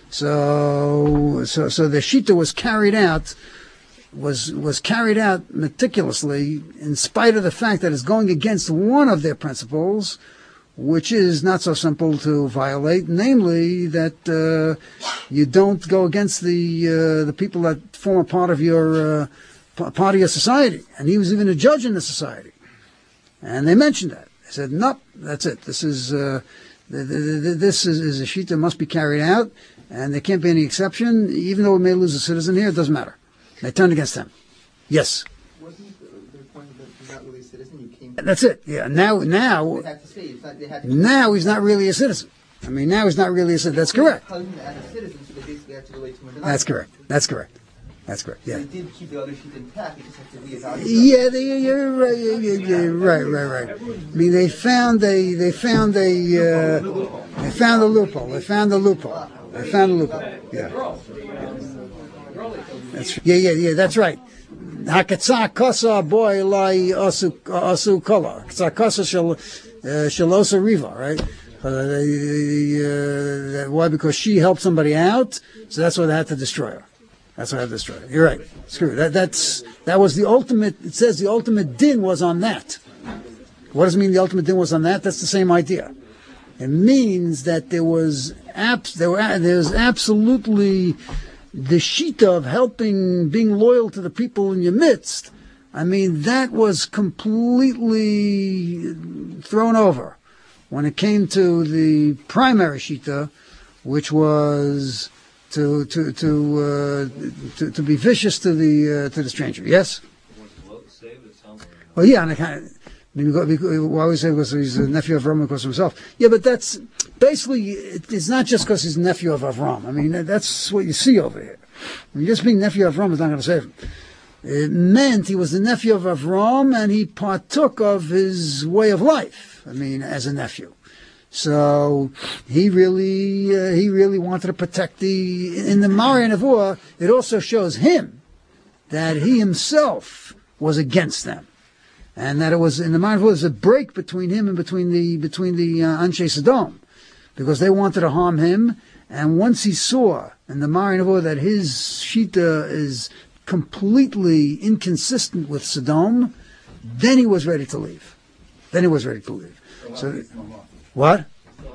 So, so, so the shita was carried out, was was carried out meticulously, in spite of the fact that it's going against one of their principles, which is not so simple to violate, namely that uh, you don't go against the uh, the people that form a part of your uh, part of your society. And he was even a judge in the society, and they mentioned that. They said, "Nope, that's it. This is." Uh, This is, is a sheet that must be carried out, and there can't be any exception. Even though we may lose a citizen here, it doesn't matter. They turned against him. Yes. Wasn't the, the point that you're not really a citizen? You came. That's it. Yeah. Now, now, They had to say, it's not, they had to now he's not really a citizen. I mean, now he's not really a citizen. That's correct. As a citizen, so they basically have to relate to him. That's correct. That's correct. That's correct. Yeah. They did keep the other sheet intact. They just have to reevaluate. Yeah, they, you're right. Yeah, yeah, yeah, right, right, right. I mean, they found a, they found a, uh, they found a loophole. They found a loophole. They found a loophole. Yeah. That's yeah, yeah, yeah. That's right. Hakatsa kasa boy lai asu asu kola. Hakatsa kasa shal shalosa riva. Right. Uh, uh, why? Because she helped somebody out, so that's why they had to destroy her. That's what I had to destroy. You're right. Screw that. That's that was the ultimate. It says the ultimate din was on that. What does it mean? The ultimate din was on that. That's the same idea. It means that there was abs- there were there was absolutely the shita of helping, being loyal to the people in your midst, I mean, that was completely thrown over when it came to the primary shita, which was to to to uh, to, to be vicious to the uh, to the stranger. Yes. Well, yeah, and I kind of, I mean, why we say because he's a nephew of Avram because of himself. Yeah, but that's basically, it's not just because he's a nephew of Avram. I mean, that's what you see over here. I mean, just being nephew of Avram is not going to save him. It meant he was the nephew of Avram and he partook of his way of life. I mean, as a nephew. So he really, uh, he really wanted to protect the, in the Mari Nevuah, it also shows him that he himself was against them. And that it was, in the Mari Nevuah, was a break between him and between the, between the uh, Anshe Sodom. Because they wanted to harm him. And once he saw in the Mari Nevuah that his Shita is completely inconsistent with Sodom, then he was ready to leave. Then he was ready to leave. So, what?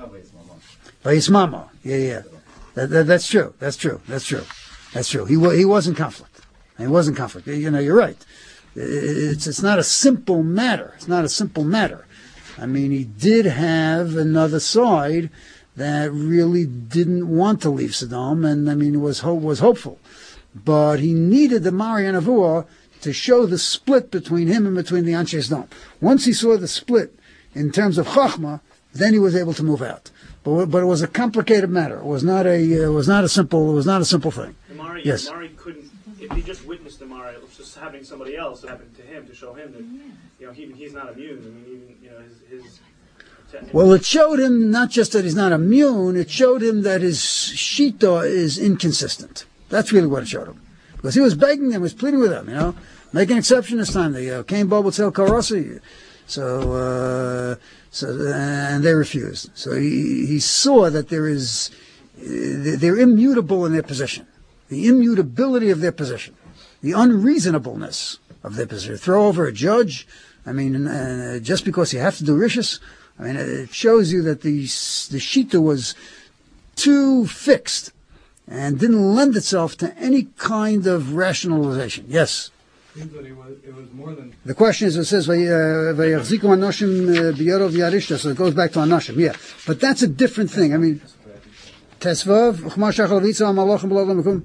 Vayismama. Yeah, yeah. That, that, that's true. That's true. That's true. That's true. He was, he was in conflict. He was in conflict. You know, you're right. It's, it's not a simple matter. It's not a simple matter. I mean, he did have another side that really didn't want to leave Sodom, and I mean, was ho- was hopeful. But he needed the Mari Nevuah to show the split between him and between the Anshe Sodom. Once he saw the split in terms of Chachma, then he was able to move out. But but it was a complicated matter. It was not a it was not a simple it was not a simple thing. The Mari, yes. The Mari couldn't. If he just witnessed the Mari, it was just having somebody else happen to him to show him that you know he he's not immune. I mean, even you know his. his Well, it showed him not just that he's not immune, it showed him that his shita is inconsistent. That's really what it showed him. Because he was begging them, was pleading with them, you know. Make an exception this time. They uh, came Bobo Tzel Karasi. So, uh, so, and they refused. So he, he saw that there is, uh, they're immutable in their position. The immutability of their position. The unreasonableness of their position. Throw over a judge. I mean, uh, just because you have to do rishus. I mean, it shows you that the the shita was too fixed and didn't lend itself to any kind of rationalization. Yes? Seems that it was, it was more than... The question is, it says, Vayachziku Anoshim Biyarov Yarishta, so it goes back to Anoshim, yeah. But that's a different thing. I mean, Tesvav, Uchma Shachal Vitza, Amalochem B'Lodom Bekum,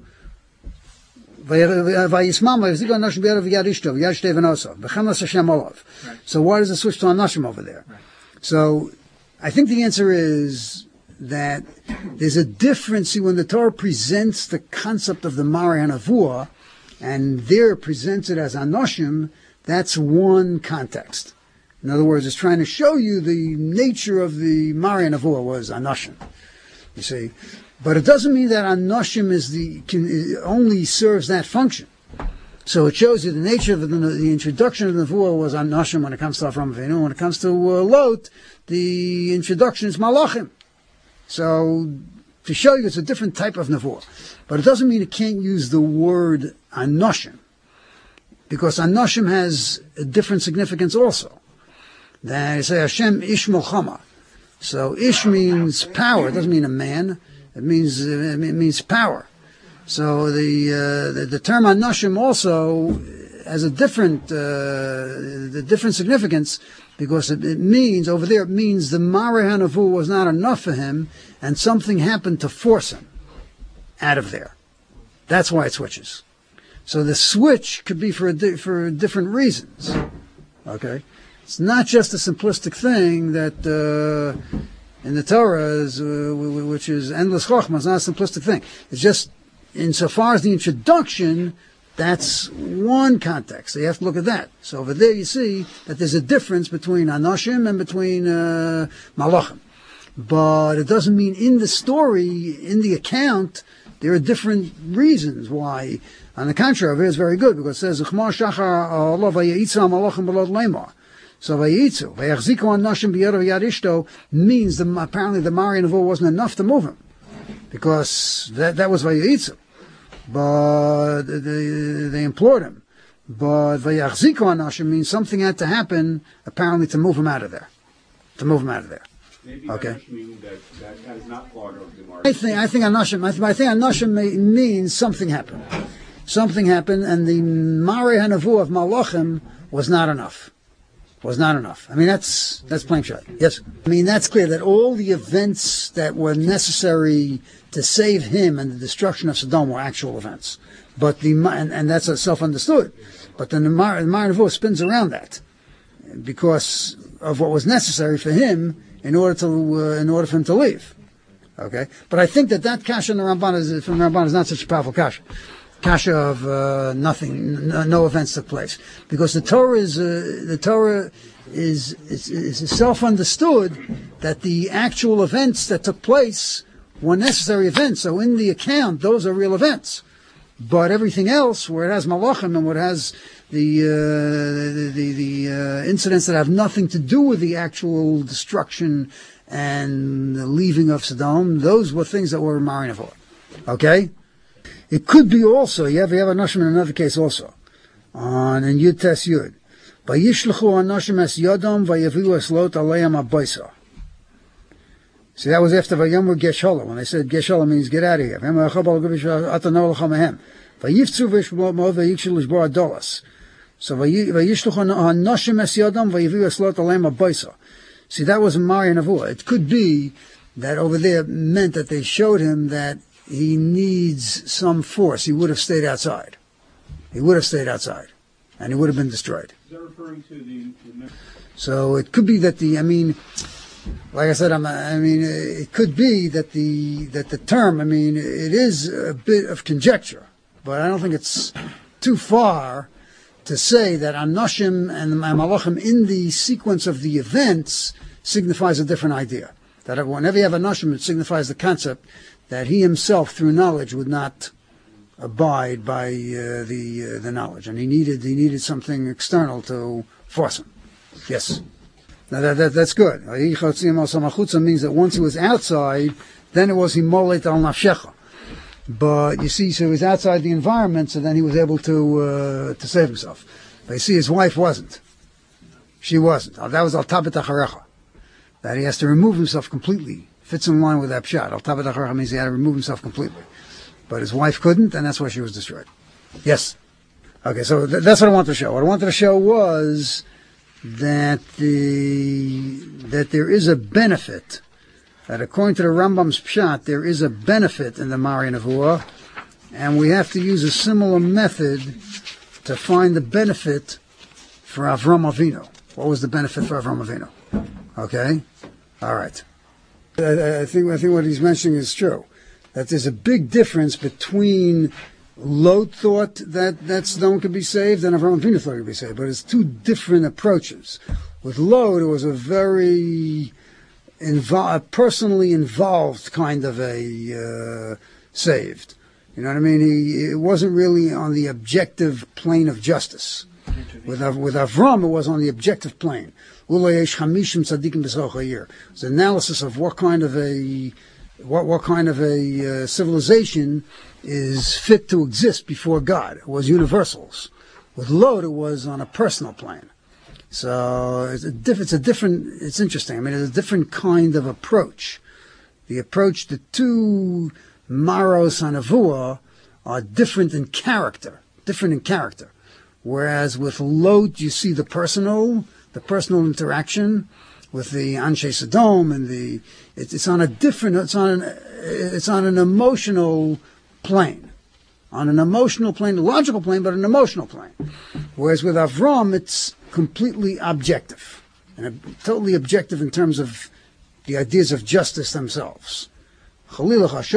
Vayismam, Vayachziku Anoshim Biyarov Yarishta, V'yarishte V'nosov, B'chemas Hashem Olav. So why does it switch to Anoshim over there? Right. So, I think the answer is that there's a difference. See, when the Torah presents the concept of the Mari Nevuah, and there presents it as Anoshim, that's one context. In other words, it's trying to show you the nature of the Mari Nevuah was Anoshim. You see, but it doesn't mean that Anoshim is the can, only serves that function. So it shows you the nature of the, the introduction of the Nevuah was Anoshim when it comes to Avram Avinu. When it comes to uh, Lot, the introduction is Malachim. So to show you it's a different type of Nevuah. But it doesn't mean it can't use the word Anoshim. Because Anoshim has a different significance also. They say Hashem Ish Milchama. So Ish means power. It doesn't mean a man. It means, it means power. So the, uh, the the term Anoshim also has a different uh, the different significance because it, it means over there it means the Mari Nevuah was not enough for him and something happened to force him out of there. That's why it switches. So the switch could be for a di- for different reasons. Okay, it's not just a simplistic thing that uh, in the Torah is uh, which is endless chokhmah. It's not a simplistic thing. It's just insofar as the introduction, that's one context. So you have to look at that. So over there you see that there's a difference between Anoshim and between uh, Malachim. But it doesn't mean in the story, in the account, there are different reasons why. On the contrary, over here it's very good because it says, Uchma Shachar Allah vayitza Malachim belod leimah. So vayitzu, vayachziku Anoshim biyarav yarishto means the, apparently the Mari Nevuah wasn't enough to move him. Because that, that was vayitzu. But they, they implored him. But Vayachziku Anoshim means something had to happen, apparently, to move him out of there. To move him out of there. Maybe Okay. Anash mean that, that that is not part of the I market. think I think Anashim. I think, I think Anashim may- means something happened. Something happened, and the Mari Hanavu of Malachim was not enough. Was not enough. I mean, that's that's plain shot. Yes. I mean, that's clear that all the events that were necessary to save him and the destruction of Sodom were actual events. But the and, and that's self-understood. But then the Mari Hanavu spins around that because of what was necessary for him in order to uh, in order for him to leave. Okay, but I think that that kasha in the Ramban is from the Ramban is not such a powerful kasha. Kasha of uh, nothing, no, no events took place, because the Torah is uh, the Torah is is, is self understood that the actual events that took place were necessary events. So in the account, those are real events. But everything else, where it has malachim and where it has the uh, the the, the uh, incidents that have nothing to do with the actual destruction and the leaving of Sodom, those were things that were marinavor. Okay? It could be also, you have, you have a Nashim in another case also, on in Yud Tes Yud. Vayishlechu Anashim es Yodom vayaviu es Lot Aleim Abaysa. See, that was after Vayamur Geshala, when they said Geshala means get out of here. Vayifzu v'ishmo v'yikshel ishbor adolas. So Vayishlechu Anashim es Yodom vayaviu es Lot Aleim Abaysa. See, that was Mari Navua. It could be that over there meant that they showed him that he needs some force. He would have stayed outside. He would have stayed outside. And he would have been destroyed. Is that referring to the, the So it could be that the, I mean, like I said, I'm, I mean, it could be that the, that the term, I mean, it is a bit of conjecture, but I don't think it's too far to say that Anoshim and the Malachim in the sequence of the events signifies a different idea. That whenever you have Anoshim, it signifies the concept that he himself, through knowledge, would not abide by uh, the uh, the knowledge, and he needed he needed something external to force him. Yes, now that, that that's good. Means that once he was outside, then it was himolet al nafshecha. But you see, so he was outside the environment, so then he was able to uh, to save himself. But you see, his wife wasn't. She wasn't. That was al tabet acharecha. That he has to remove himself completely. Fits in line with that pshat. Al tabet acharecha means he had to remove himself completely. But his wife couldn't, and that's why she was destroyed. Yes. Okay, so th- that's what I wanted to show. What I wanted to show was that the that there is a benefit. That according to the Rambam's pshat, there is a benefit in the Mari Nevuah, and we have to use a similar method to find the benefit for Avram Avinu. What was the benefit for Avram Avinu? Okay, all right. I, I think I think what he's mentioning is true. That there's a big difference between Lot thought that that Sodom could be saved and Avram Avinu thought it could be saved, but it's two different approaches. With Lot, it was a very Invo- personally involved kind of a uh, saved. You know what I mean? He it wasn't really on the objective plane of justice. With with Avram, it was on the objective plane. It's an analysis of what kind of a what what kind of a uh, civilization is fit to exist before God. It was universals. With Lot, it was on a personal plane. So it's a, diff- it's a different, it's interesting. I mean, it's a different kind of approach. The approach, the two Maros Hanavua are different in character, different in character. Whereas with Lot, you see the personal, the personal interaction with the Anshe Sodom and the, it's, it's on a different, it's on an, it's on an emotional plane. On an emotional plane, a logical plane, but an emotional plane. Whereas with Avram, it's completely objective, and totally objective in terms of the ideas of justice themselves. It was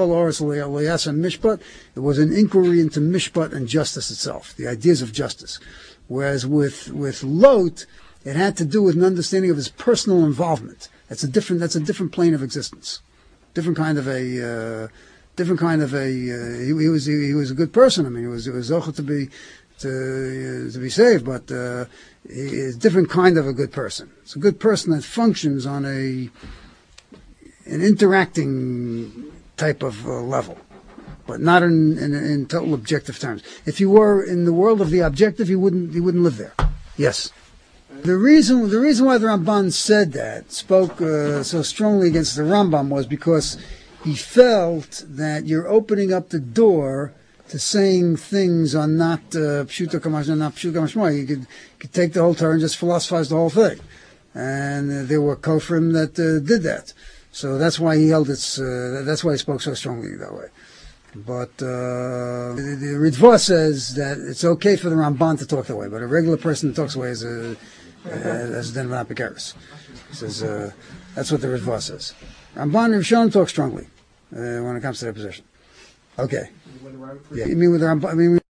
an inquiry into mishpat and justice itself, the ideas of justice. Whereas with with Lot, it had to do with an understanding of his personal involvement. That's a different that's a different plane of existence, different kind of a uh, different kind of a. Uh, he, he was he, he was a good person. I mean, he was it was zocheh to be. To, uh, to be saved, but uh, is a different kind of a good person. It's a good person that functions on a an interacting type of uh, level, but not in, in in total objective terms. If you were in the world of the objective, you wouldn't you wouldn't live there. Yes. The reason the reason why the Ramban said that, spoke uh, so strongly against the Rambam, was because he felt that you're opening up the door to saying things are not uh, pshuto kamashma, not pshuto kamashma. You could could take the whole Torah and just philosophize the whole thing, and uh, there were kofrim that uh, did that. So that's why he held its. Uh, that's why he spoke so strongly that way. But uh, the, the Ritva says that it's okay for the Ramban to talk that way, but a regular person that talks that way is a uh, as then Rapikaris. He says uh, that's what the Ritva says. Ramban and Rishon talk strongly uh, when it comes to their position. Okay. Yeah, you mean with the Ramban? I mean.